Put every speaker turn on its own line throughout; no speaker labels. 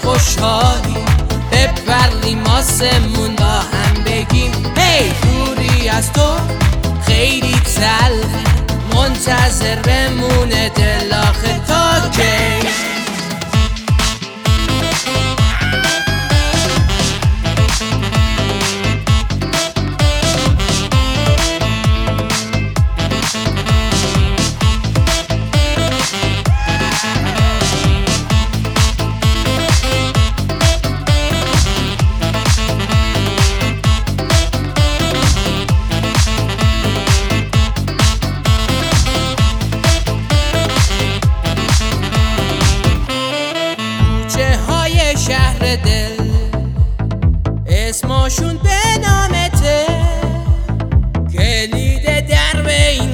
خوشحالی بپریم آسمون با هم بگیم هی دوری از تو خیلی تلخه منتظر بمونه دل آخه تا کی شهر دل اسمشون به نامته کلید در به این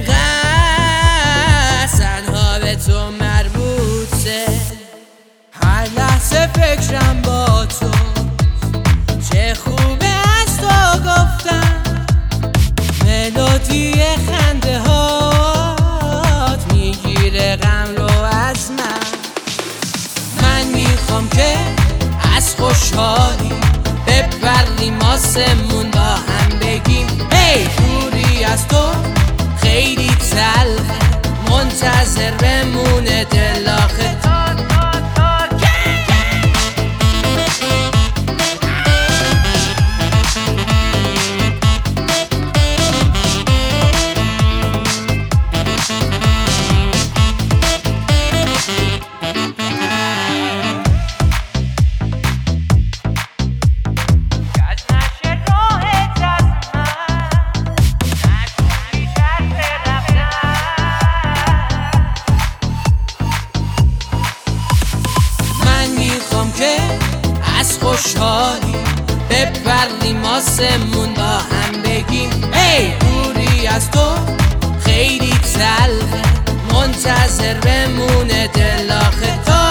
قصنها به تو مربوطه هر لحظه فکرم با تو چه خوبه از تو گفتم ملودی خنده هات میگیره غم رو از من میخوام که از خوشحالی بپریم آسمون با هم بگیم هی دوری از تو خیلی تلخه منتظر بمونه دل آخه که از خوشحالی بپریم آسمون با هم بگیم ای دوری از تو خیلی تلخه منتظر بمونه دل آخه تا